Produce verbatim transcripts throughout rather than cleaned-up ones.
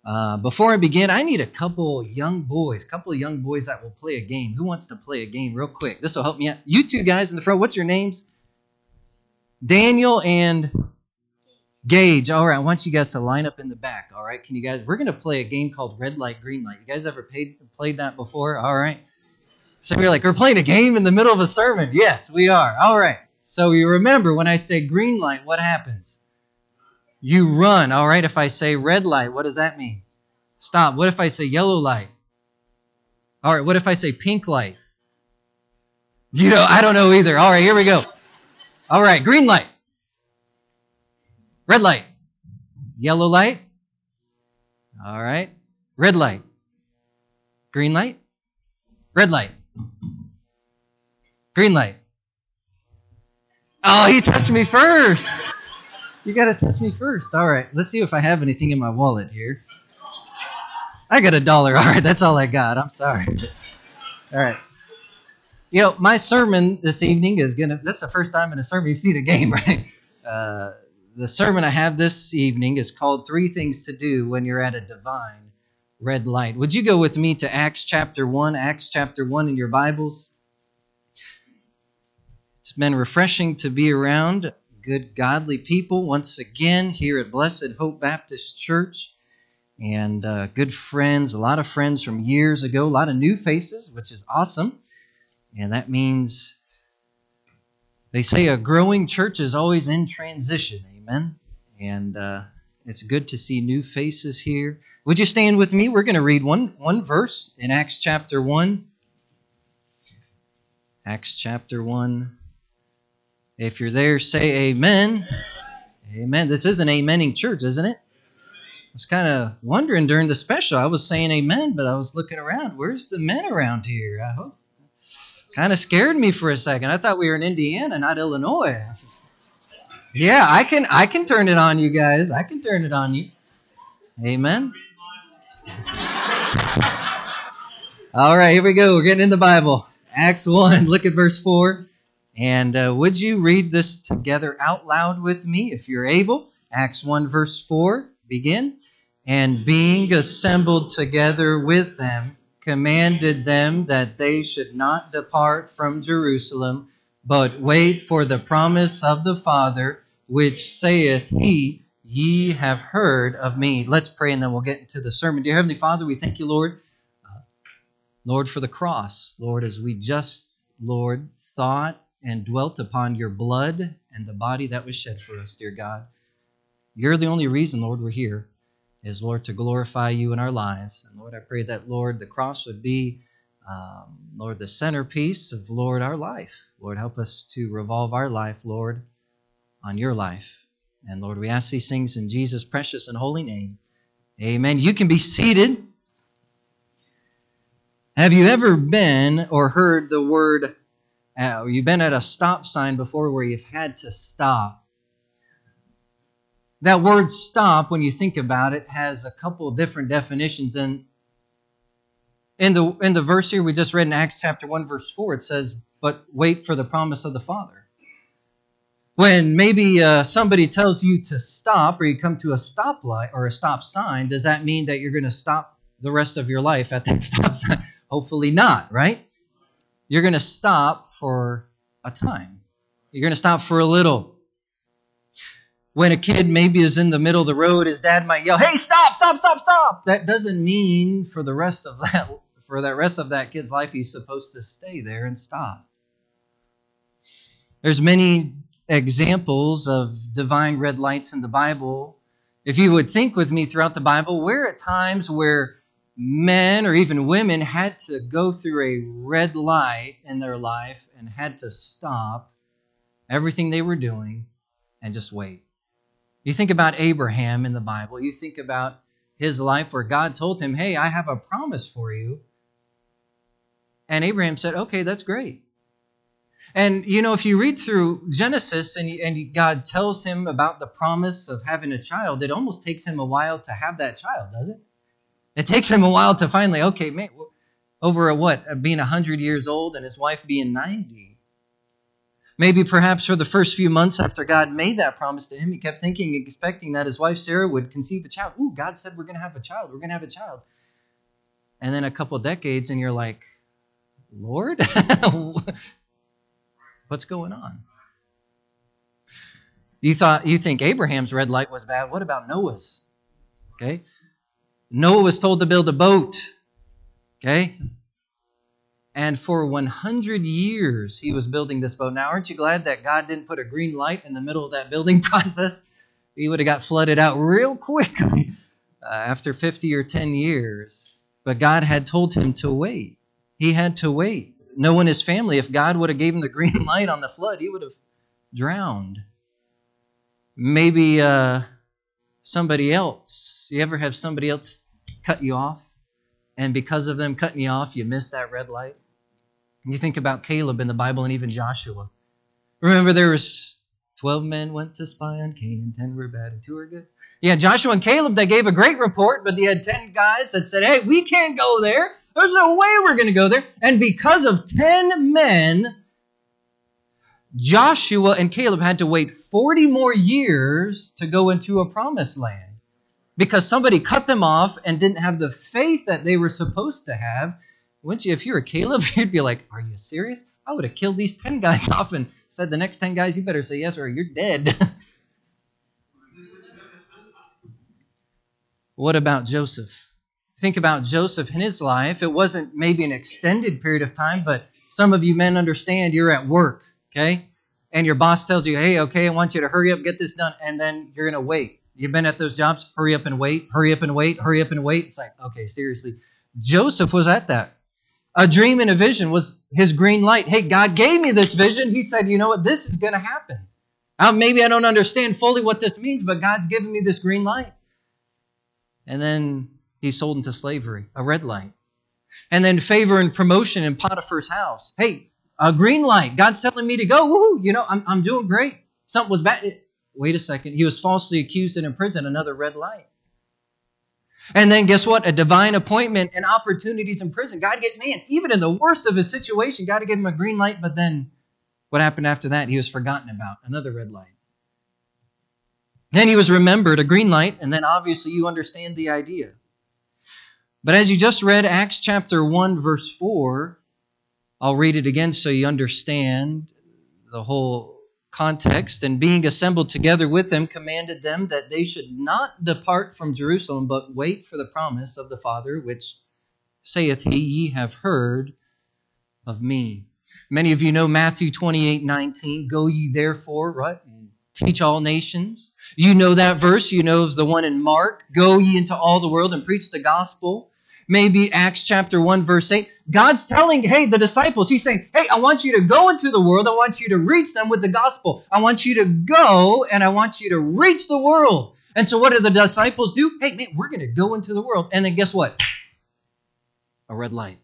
Uh, before I begin, I need a couple young boys, couple of young boys that will play a game. Who wants to play a game real quick? This will help me out. You two guys in the front, what's your names? Daniel and Gage. All right, I want you guys to line up in the back. All right, can you guys? We're going to play a game called Red Light, Green Light. You guys ever played, played that before? All right. So we're like, we're playing a game in the middle of a sermon. Yes, we are. All right. So you remember when I say green light, what happens? You run. All right. If I say red light, what does that mean? Stop. What if I say yellow light? All right. What if I say pink light? You know, I don't know either. All right. Here we go. All right. Green light. Red light. Yellow light. All right. Red light. Green light. Red light. Green light. Oh, he touched me first. You got to touch me first. All right. Let's see if I have anything in my wallet here. I got a dollar. All right. That's all I got. I'm sorry. All right. You know, my sermon this evening is going to, this is the first time in a sermon you've seen a game, right? Uh, the sermon I have this evening is called Three Things to Do When You're at a Divine Red Light. Would you go with me to Acts chapter one, Acts chapter one in your Bibles? It's been refreshing to be around good, godly people once again here at Blessed Hope Baptist Church. And uh, good friends, a lot of friends from years ago, a lot of new faces, which is awesome. And that means they say a growing church is always in transition. Amen. And uh, it's good to see new faces here. Would you stand with me? We're going to read one, one verse in Acts chapter one. Acts chapter one. If you're there, say amen. Amen. This is an amening church, isn't it? I was kind of wondering during the special. I was saying amen, but I was looking around. Where's the men around here? I hope. Kind of scared me for a second. I thought we were in Indiana, not Illinois. Yeah, I can I can turn it on you guys. I can turn it on you. Amen. All right, here we go. We're getting in the Bible. Acts one, look at verse four. And uh, would you read this together out loud with me if you're able? Acts one, verse four, begin. And being assembled together with them, commanded them that they should not depart from Jerusalem, but wait for the promise of the Father, which saith he, ye have heard of me. Let's pray and then we'll get into the sermon. Dear Heavenly Father, we thank you, Lord. Uh, Lord, for the cross. Lord, as we just, Lord, thought and dwelt upon your blood and the body that was shed for us, dear God. You're the only reason, Lord, we're here, is, Lord, to glorify you in our lives. And, Lord, I pray that, Lord, the cross would be, um, Lord, the centerpiece of, Lord, our life. Lord, help us to revolve our life, Lord, on your life. And, Lord, we ask these things in Jesus' precious and holy name. Amen. You can be seated. Have you ever been or heard the word Uh, you've been at a stop sign before where you've had to stop? That word stop, when you think about it, has a couple of different definitions. And in the in the verse here we just read in Acts chapter one, verse four, it says, but wait for the promise of the Father. When maybe uh, somebody tells you to stop, or you come to a stoplight or a stop sign, does that mean that you're going to stop the rest of your life at that stop sign? Hopefully not, right? You're going to stop for a time. You're going to stop for a little. When a kid maybe is in the middle of the road, his dad might yell, hey, stop, stop, stop, stop. That doesn't mean for the rest of that, for that rest of that kid's life, he's supposed to stay there and stop. There's many examples of divine red lights in the Bible. If you would think with me throughout the Bible, where at times where men or even women had to go through a red light in their life and had to stop everything they were doing and just wait. You think about Abraham in the Bible. You think about his life where God told him, hey, I have a promise for you. And Abraham said, okay, that's great. And, you know, if you read through Genesis and, and God tells him about the promise of having a child, it almost takes him a while to have that child, does it? It takes him a while to finally, okay, man, over a what? Being one hundred years old and his wife being ninety. Maybe perhaps for the first few months after God made that promise to him, he kept thinking, expecting that his wife Sarah would conceive a child. Ooh, God said we're going to have a child. We're going to have a child. And then a couple decades and you're like, Lord, what's going on? You thought you think Abraham's red light was bad. What about Noah's? Okay. Noah was told to build a boat. Okay. And for one hundred years, he was building this boat. Now, aren't you glad that God didn't put a green light in the middle of that building process? He would have got flooded out real quickly uh, after fifty or ten years. But God had told him to wait. He had to wait. Noah and his family, if God would have gave him the green light on the flood, he would have drowned. Maybe uh, somebody else. You ever have somebody else cut you off? And because of them cutting you off, you miss that red light? You think about Caleb in the Bible and even Joshua. Remember there was twelve men went to spy on Canaan, ten were bad and two were good. Yeah, Joshua and Caleb, they gave a great report, but they had ten guys that said, hey, we can't go there. There's no way we're going to go there. And because of ten men, Joshua and Caleb had to wait forty more years to go into a promised land. Because somebody cut them off and didn't have the faith that they were supposed to have. Wouldn't you, if you were Caleb, you'd be like, are you serious? I would have killed these ten guys off and said the next ten guys, you better say yes or you're dead. What about Joseph? Think about Joseph in his life. It wasn't maybe an extended period of time, but some of you men understand you're at work, okay? And your boss tells you, hey, okay, I want you to hurry up, get this done. And then you're going to wait. You've been at those jobs, hurry up and wait, hurry up and wait, hurry up and wait. It's like, okay, seriously. Joseph was at that. A dream and a vision was his green light. Hey, God gave me this vision. He said, you know what, this is going to happen. Uh, maybe I don't understand fully what this means, but God's given me this green light. And then he's sold into slavery, a red light. And then favor and promotion in Potiphar's house. Hey, a green light. God's telling me to go. Woohoo! You know, I'm, I'm doing great. Something was bad. Wait a second. He was falsely accused and in prison. Another red light. And then guess what? A divine appointment and opportunities in prison. God get man, even in the worst of his situation, God gave him a green light. But then what happened after that? He was forgotten about. Another red light. Then he was remembered, a green light. And then obviously you understand the idea. But as you just read Acts chapter one, verse four, I'll read it again so you understand the whole context. And being assembled together with them, commanded them that they should not depart from Jerusalem, but wait for the promise of the Father, which saith he, ye have heard of me. Many of you know Matthew twenty-eight nineteen, go ye therefore, right, and teach all nations. You know that verse. You know of the one in Mark, go ye into all the world and preach the gospel. Maybe Acts chapter one, verse eight. God's telling, hey, the disciples, he's saying, hey, I want you to go into the world. I want you to reach them with the gospel. I want you to go and I want you to reach the world. And so what do the disciples do? Hey, man, we're going to go into the world. And then guess what? A red light.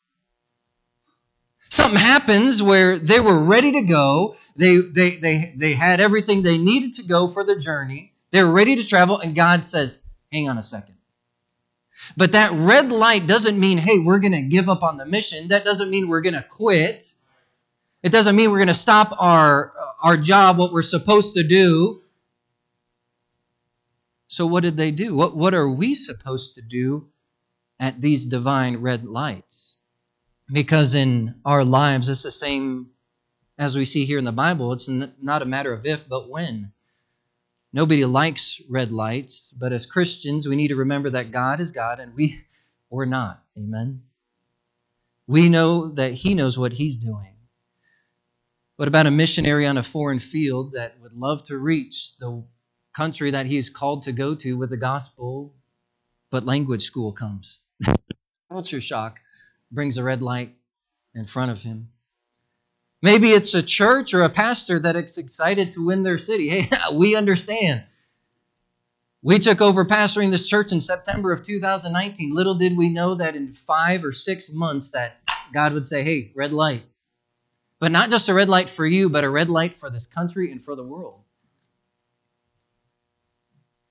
Something happens where they were ready to go. They, they, they, they had everything they needed to go for the journey. They were ready to travel. And God says, hang on a second. But that red light doesn't mean, hey, we're going to give up on the mission. That doesn't mean we're going to quit. It doesn't mean we're going to stop our, our job, what we're supposed to do. So what did they do? What, what are we supposed to do at these divine red lights? Because in our lives, it's the same as we see here in the Bible. It's not a matter of if, but when. Nobody likes red lights, but as Christians, we need to remember that God is God and we, we're not. Amen? We know that He knows what He's doing. What about a missionary on a foreign field that would love to reach the country that he is called to go to with the gospel, but language school comes? Culture shock brings a red light in front of him. Maybe it's a church or a pastor that is excited to win their city. Hey, we understand. We took over pastoring this church in September of two thousand nineteen. Little did we know that in five or six months that God would say, hey, red light. But not just a red light for you, but a red light for this country and for the world.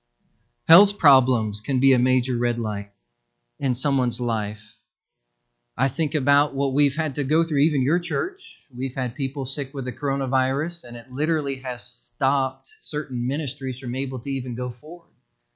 Health problems can be a major red light in someone's life. I think about what we've had to go through, even your church. We've had people sick with the coronavirus, and it literally has stopped certain ministries from able to even go forward.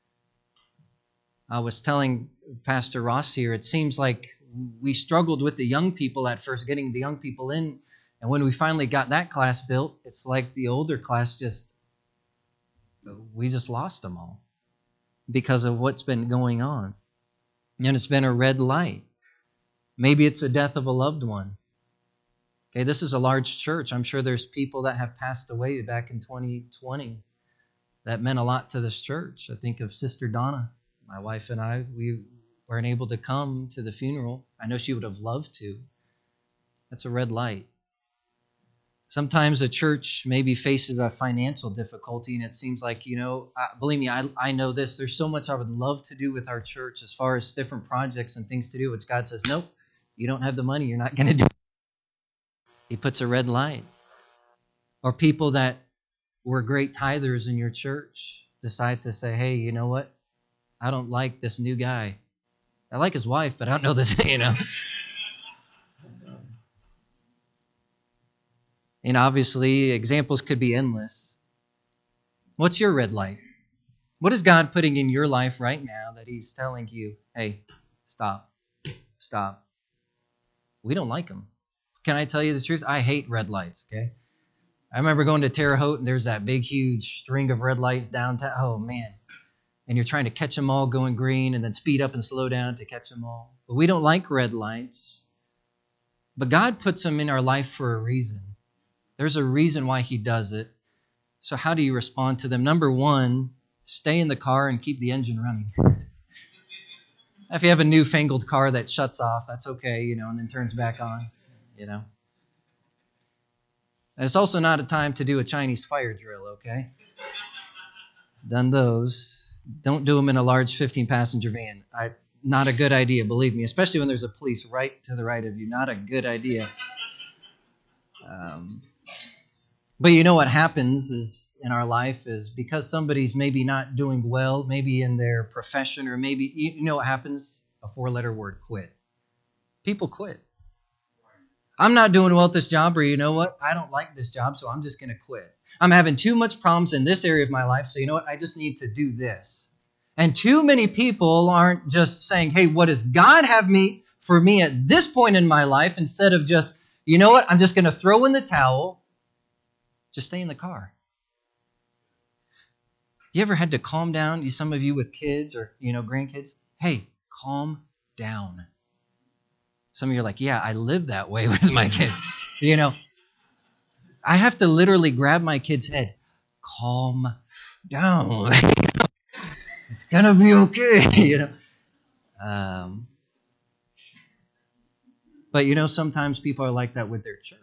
I was telling Pastor Ross here, it seems like we struggled with the young people at first, getting the young people in. And when we finally got that class built, it's like the older class just, we just lost them all because of what's been going on. And it's been a red light. Maybe it's the death of a loved one. Okay, this is a large church. I'm sure there's people that have passed away back in twenty twenty that meant a lot to this church. I think of Sister Donna. My wife and I, we weren't able to come to the funeral. I know she would have loved to. That's a red light. Sometimes a church maybe faces a financial difficulty, and it seems like, you know, believe me, I, I know this. There's so much I would love to do with our church as far as different projects and things to do, which God says, nope, you don't have the money. You're not going to do it. He puts a red light. Or people that were great tithers in your church decide to say, hey, you know what? I don't like this new guy. I like his wife, but I don't know this, you know. And obviously, examples could be endless. What's your red light? What is God putting in your life right now that He's telling you, hey, stop, stop? We don't like them. Can I tell you the truth? I hate red lights, okay? I remember going to Terre Haute, and there's that big, huge string of red lights downtown. Oh, man. And you're trying to catch them all going green and then speed up and slow down to catch them all. But we don't like red lights. But God puts them in our life for a reason. There's a reason why He does it. So how do you respond to them? Number one, stay in the car and keep the engine running. If you have a newfangled car that shuts off, that's okay, you know, and then turns back on, you know. And it's also not a time to do a Chinese fire drill, okay? Done those. Don't do them in a large fifteen-passenger van. I, not a good idea, believe me, especially when there's a police right to the right of you. Not a good idea. Um, but you know what happens is in our life is because somebody's maybe not doing well, maybe in their profession, or maybe, you know what happens? A four-letter word, quit. People quit. I'm not doing well at this job, or you know what? I don't like this job, so I'm just going to quit. I'm having too much problems in this area of my life, so you know what? I just need to do this. And too many people aren't just saying, hey, what does God have me for me at this point in my life? Instead of just, you know what? I'm just going to throw in the towel. Just stay in the car. You ever had to calm down? You, some of you with kids or, you know, grandkids. Hey, calm down. Some of you are like, yeah, I live that way with my kids. You know, I have to literally grab my kid's head. Calm down. It's going to be okay, you know. Um, but, you know, sometimes people are like that with their church.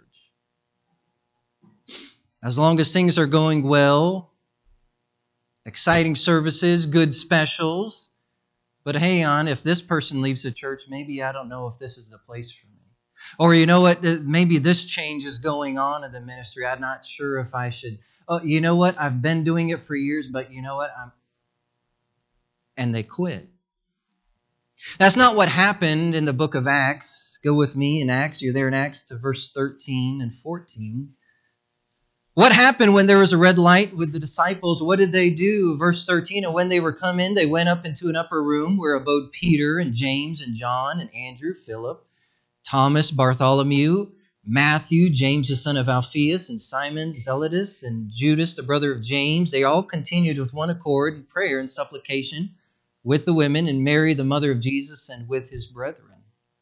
As long as things are going well, exciting services, good specials. But hey, on, if this person leaves the church, maybe I don't know if this is the place for me. Or you know what, maybe this change is going on in the ministry. I'm not sure if I should. Oh, you know what, I've been doing it for years, but you know what, I'm. And they quit. That's not what happened in the book of Acts. Go with me in Acts. You're there in Acts to verse thirteen and fourteen. What happened when there was a red light with the disciples? What did they do? Verse thirteen, and when they were come in, they went up into an upper room where abode Peter and James and John and Andrew, Philip, Thomas, Bartholomew, Matthew, James the son of Alphaeus, and Simon Zelotes, and Judas the brother of James. They all continued with one accord in prayer and supplication with the women, and Mary the mother of Jesus, and with his brethren.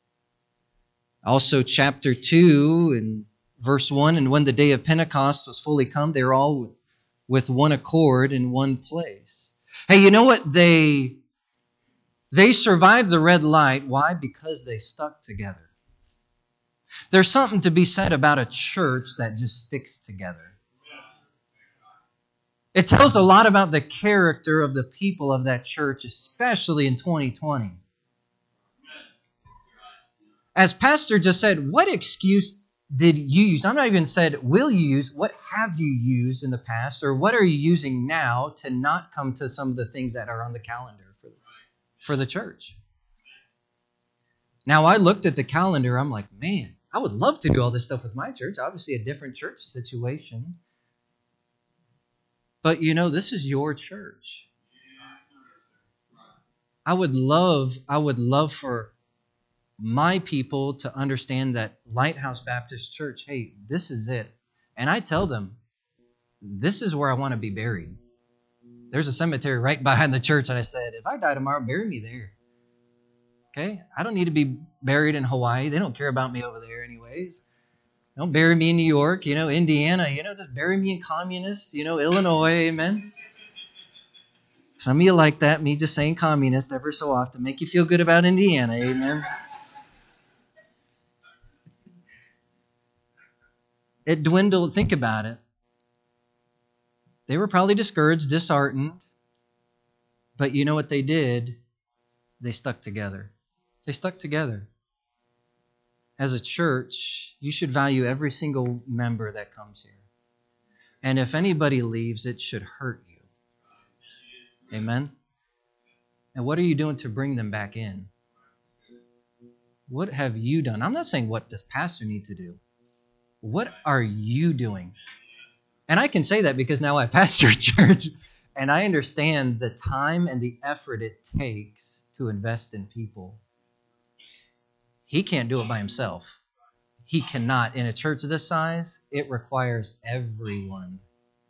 Also chapter two and verse one, and when the day of Pentecost was fully come, they were all with one accord in one place. Hey, you know what? They, they survived the red light. Why? Because they stuck together. There's something to be said about a church that just sticks together. It tells a lot about the character of the people of that church, especially in twenty twenty. As Pastor just said, what excuse did you use? I'm not even said, will you use? What have you used in the past? Or what are you using now to not come to some of the things that are on the calendar for, for the church? Now, I looked at the calendar. I'm like, man, I would love to do all this stuff with my church. Obviously, a different church situation. But, you know, this is your church. I would love, I would love for my people to understand that Lighthouse Baptist Church, hey, this is it. And I tell them, this is where I want to be buried. There's a cemetery right behind the church. And I said, if I die tomorrow, bury me there. Okay? I don't need to be buried in Hawaii. They don't care about me over there anyways. Don't bury me in New York, you know, Indiana, you know, just bury me in communist, you know, Illinois, amen. Some of you like that, me just saying communist ever so often, make you feel good about Indiana, amen. It dwindled, think about it. They were probably discouraged, disheartened, but you know what they did? They stuck together. They stuck together. As a church, you should value every single member that comes here. And if anybody leaves, it should hurt you. Amen? And what are you doing to bring them back in? What have you done? I'm not saying what does pastor need to do. What are you doing? And I can say that because now I pastor a church, and I understand the time and the effort it takes to invest in people. He can't do it by himself. He cannot. In a church this size, it requires everyone.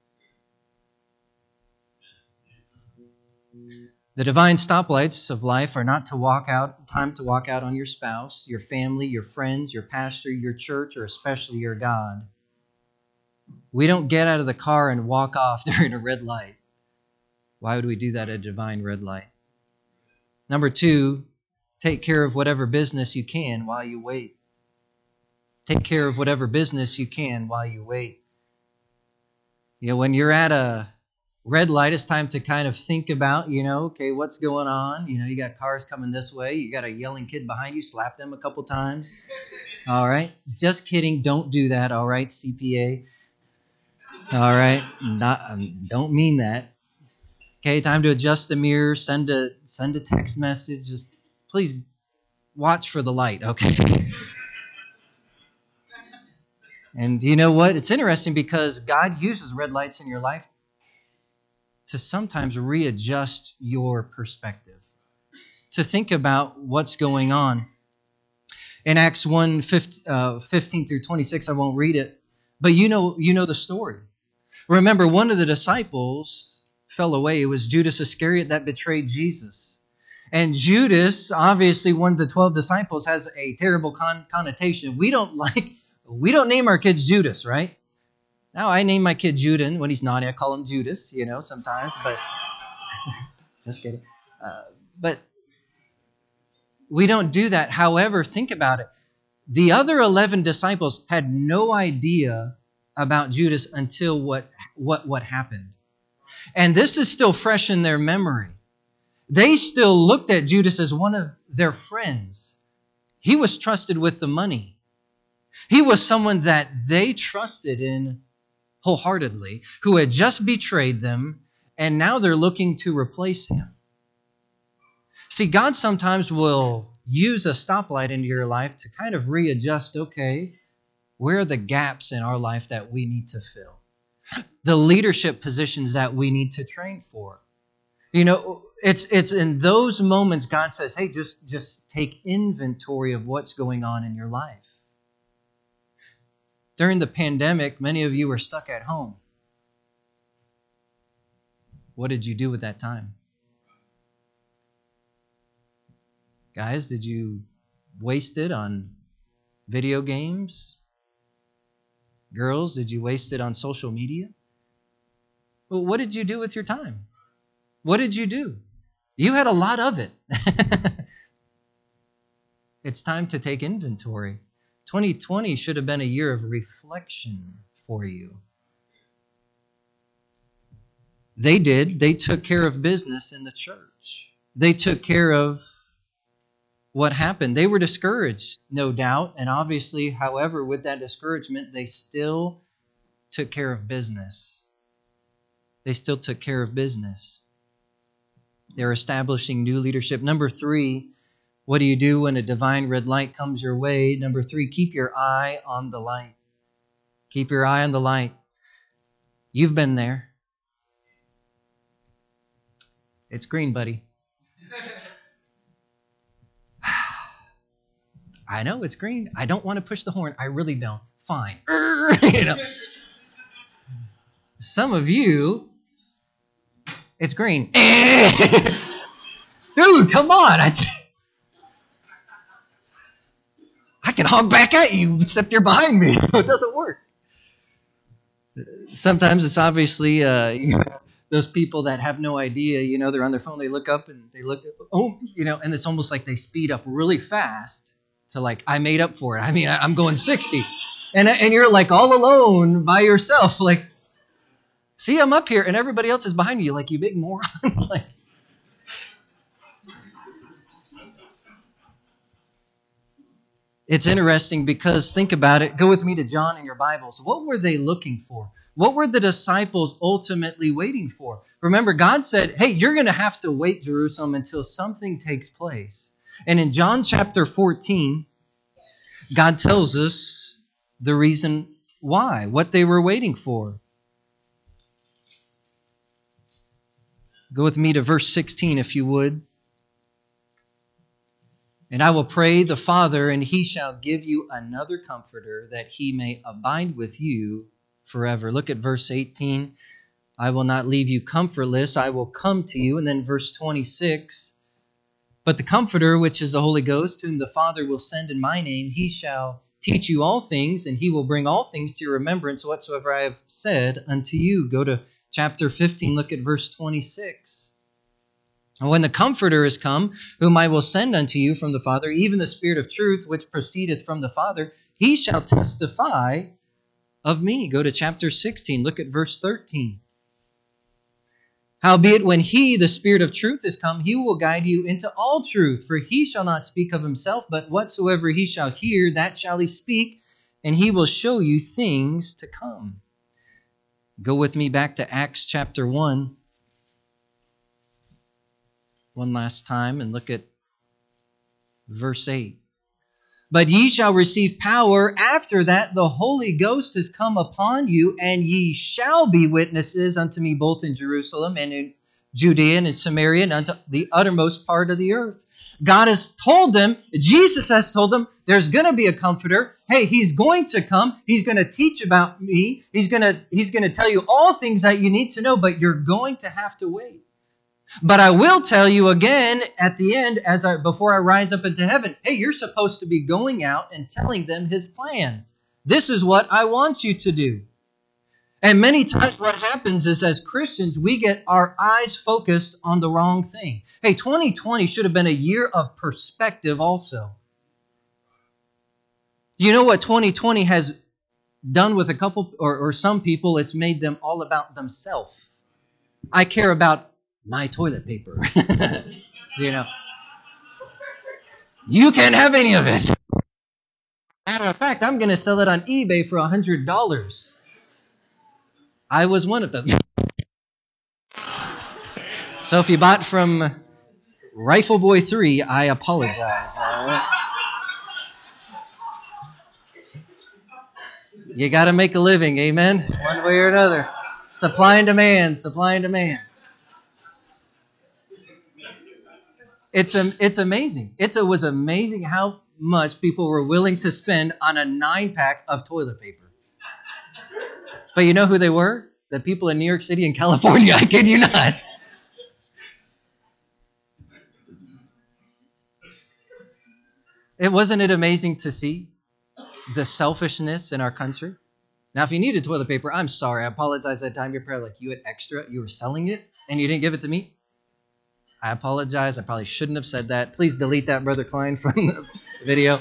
The divine stoplights of life are not to walk out, time to walk out on your spouse, your family, your friends, your pastor, your church, or especially your God. We don't get out of the car and walk off during a red light. Why would we do that at a divine red light? Number two, take care of whatever business you can while you wait. Take care of whatever business you can while you wait. You know, when you're at a red light, it's time to kind of think about, you know, okay, what's going on? You know, you got cars coming this way. You got a yelling kid behind you. Slap them a couple times. All right. Just kidding. Don't do that. All right, C P A. All right. Not, um, don't mean that. Okay, time to adjust the mirror. Send a send a text message. Just please watch for the light, okay? And you know what? It's interesting because God uses red lights in your life to sometimes readjust your perspective, to think about what's going on. In Acts one, fifteen through twenty-six, I won't read it, but you know, you know the story. Remember, one of the disciples fell away. It was Judas Iscariot that betrayed Jesus. And Judas, obviously one of the twelve disciples, has a terrible con- connotation. We don't like, we don't name our kids Judas, right? Now, I name my kid Juden. When he's naughty, I call him Judas, you know, sometimes, but just kidding. Uh, but we don't do that. However, think about it. The other eleven disciples had no idea about Judas until what, what, what happened. And this is still fresh in their memory. They still looked at Judas as one of their friends. He was trusted with the money. He was someone that they trusted in wholeheartedly, who had just betrayed them, and now they're looking to replace him. See, God sometimes will use a stoplight into your life to kind of readjust, okay, where are the gaps in our life that we need to fill? The leadership positions that we need to train for. You know, it's it's in those moments God says, hey, just, just take inventory of what's going on in your life. During the pandemic, many of you were stuck at home. What did you do with that time? Guys, did you waste it on video games? Girls, did you waste it on social media? Well, what did you do with your time? What did you do? You had a lot of it. It's time to take inventory. twenty twenty should have been a year of reflection for you. They did. They took care of business in the church. They took care of what happened. They were discouraged, no doubt. And obviously, however, with that discouragement, they still took care of business. They still took care of business. They're establishing new leadership. Number three, What do you do when a divine red light comes your way? Number three, keep your eye on the light. Keep your eye on the light. You've been there. It's green, buddy. I know it's green. I don't want to push the horn. I really don't. Fine. You know. Some of you, it's green. Dude, come on. I, just, I can honk back at you, except you're behind me. It doesn't work. Sometimes it's obviously uh, you know, those people that have no idea, you know, they're on their phone, they look up and they look, oh, you know, and it's almost like they speed up really fast to like, I made up for it. I mean, I'm going sixty. And, and you're like all alone by yourself, like, see, I'm up here and everybody else is behind you, like, you big moron. Like, it's interesting because think about it. Go with me to John in your Bibles. What were they looking for? What were the disciples ultimately waiting for? Remember, God said, hey, you're going to have to wait, Jerusalem, until something takes place. And in John chapter fourteen, God tells us the reason why, what they were waiting for. Go with me to verse sixteen, if you would. And I will pray the Father, and he shall give you another comforter, that he may abide with you forever. Look at verse eighteen. I will not leave you comfortless. I will come to you. And then verse twenty-six. But the Comforter, which is the Holy Ghost, whom the Father will send in my name, he shall teach you all things, and he will bring all things to your remembrance whatsoever I have said unto you. Go to chapter fifteen. Look at verse twenty-six. And when the Comforter is come, whom I will send unto you from the Father, even the Spirit of truth, which proceedeth from the Father, he shall testify of me. Go to chapter sixteen. Look at verse thirteen. Howbeit, when he, the Spirit of truth, is come, he will guide you into all truth. For he shall not speak of himself, but whatsoever he shall hear, that shall he speak, and he will show you things to come. Go with me back to Acts chapter one. One last time, and look at verse eight. But ye shall receive power after that the Holy Ghost is come upon you, and ye shall be witnesses unto me both in Jerusalem and in Judea and in Samaria and unto the uttermost part of the earth. God has told them, Jesus has told them, there's going to be a comforter. Hey, he's going to come. He's going to teach about me. He's going to, he's going to tell you all things that you need to know, but you're going to have to wait. But I will tell you again at the end, as I before I rise up into heaven, hey, you're supposed to be going out and telling them his plans. This is what I want you to do. And many times what happens is as Christians, we get our eyes focused on the wrong thing. Hey, twenty twenty should have been a year of perspective also. You know what twenty twenty has done with a couple or, or some people? It's made them all about themselves. I care about my toilet paper. You know, you can't have any of it. Matter of fact, I'm going to sell it on eBay for one hundred dollars. I was one of them. So if you bought from Rifle Boy three, I apologize. All right? You got to make a living, amen? One way or another. Supply and demand, supply and demand. It's um, it's amazing. It's, it was amazing how much people were willing to spend on a nine-pack of toilet paper. But you know who they were? The people in New York City and California. I kid you not. It wasn't it amazing to see the selfishness in our country? Now, if you needed toilet paper, I'm sorry. I apologize that time. You're probably like, you had extra. You were selling it, and you didn't give it to me. I apologize. I probably shouldn't have said that. Please delete that, Brother Klein, from the video.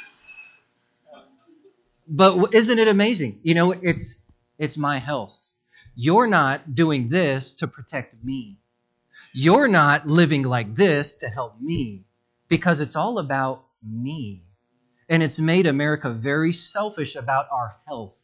But isn't it amazing? You know, it's it's my health. You're not doing this to protect me. You're not living like this to help me, because it's all about me. And it's made America very selfish about our health.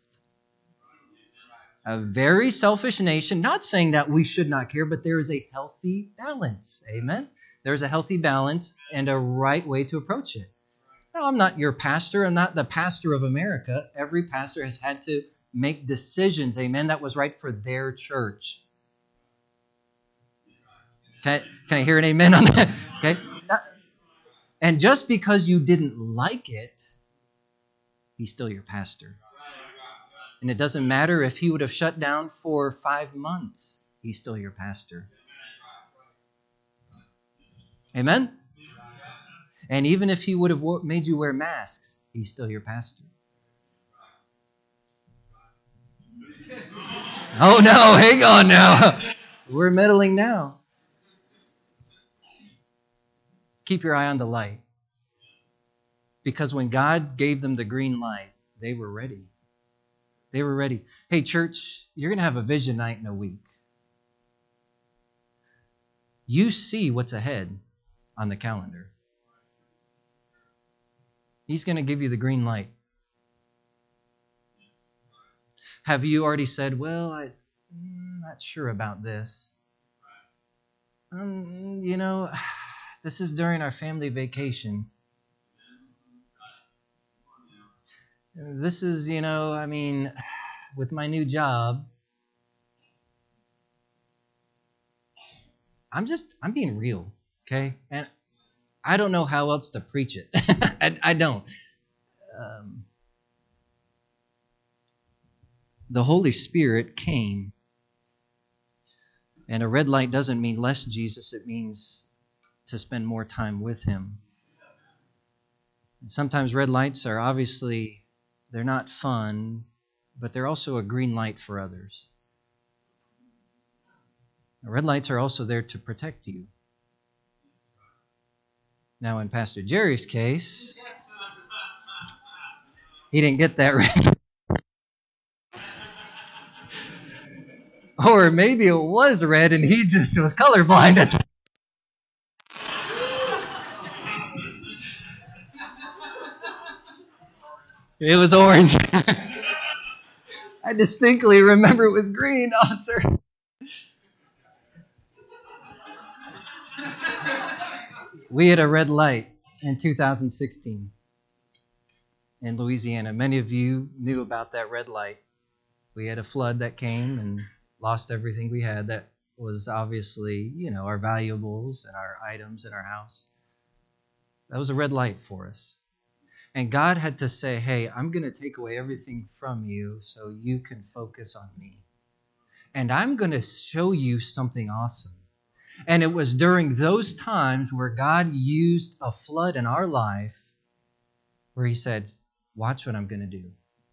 A very selfish nation, not saying that we should not care, but there is a healthy balance. Amen? There's a healthy balance and a right way to approach it. No, I'm not your pastor. I'm not the pastor of America. Every pastor has had to make decisions, amen, that was right for their church. Can I, can I hear an amen on that? Okay. And just because you didn't like it, he's still your pastor. And it doesn't matter if he would have shut down for five months, he's still your pastor. Amen? And even if he would have made you wear masks, he's still your pastor. Oh no, hang on now. We're meddling now. Keep your eye on the light. Because when God gave them the green light, they were ready. They were ready. Hey, church, you're going to have a vision night in a week. You see what's ahead on the calendar. He's going to give you the green light. Have you already said, well, I, I'm not sure about this. Um, you know, this is during our family vacation. This is, you know, I mean, with my new job, I'm just, I'm being real, okay? And I don't know how else to preach it. I, I don't. Um, the Holy Spirit came, and a red light doesn't mean less Jesus. It means to spend more time with Him. And sometimes red lights are obviously, they're not fun, but they're also a green light for others. Red lights are also there to protect you. Now, in Pastor Jerry's case, he didn't get that red. Or maybe it was red and he just was colorblind at the It was orange. I distinctly remember it was green, officer. We had a red light in two thousand sixteen in Louisiana. Many of you knew about that red light. We had a flood that came and lost everything we had. That was obviously, you know, our valuables and our items in our house. That was a red light for us. And God had to say, hey, I'm going to take away everything from you so you can focus on me. And I'm going to show you something awesome. And it was during those times where God used a flood in our life where He said, watch what I'm going to do.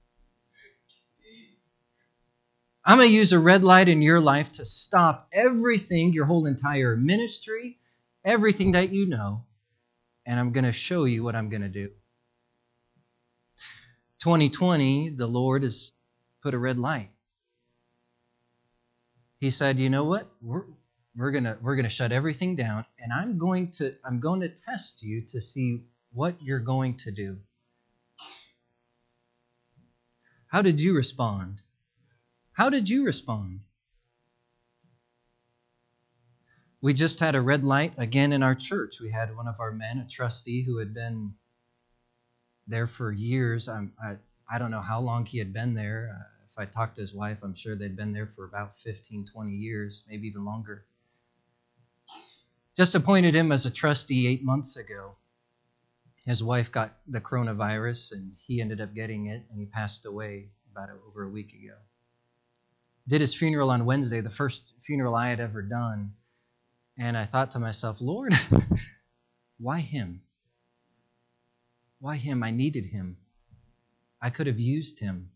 I'm going to use a red light in your life to stop everything, your whole entire ministry, everything that you know, and I'm going to show you what I'm going to do. twenty twenty, the Lord has put a red light. He said, you know what? We're we're gonna we're gonna shut everything down, and I'm going to I'm going to test you to see what you're going to do. How did you respond? How did you respond? We just had a red light again in our church. We had one of our men, a trustee who had been there for years. I'm, I I don't know how long he had been there. Uh, if I talked to his wife, I'm sure they'd been there for about fifteen, twenty years, maybe even longer. Just appointed him as a trustee eight months ago. His wife got the coronavirus, and he ended up getting it, and he passed away about a, over a week ago. Did his funeral on Wednesday, the first funeral I had ever done, and I thought to myself, Lord, why him? Why him? I needed him. I could have used him.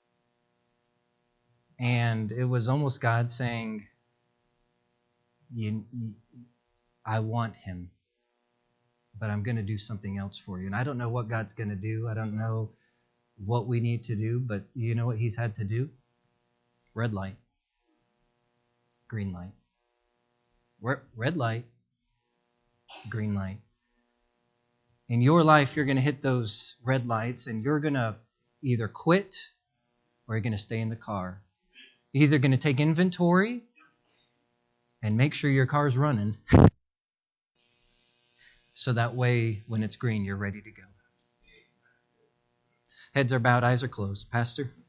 And it was almost God saying, you, you, I want him, but I'm going to do something else for you. And I don't know what God's going to do. I don't know what we need to do, but you know what He's had to do? Red light, green light. Red light, green light. In your life, you're going to hit those red lights, and you're going to either quit or you're going to stay in the car. You're either going to take inventory and make sure your car's running, so that way when it's green, you're ready to go. Heads are bowed, eyes are closed. Pastor?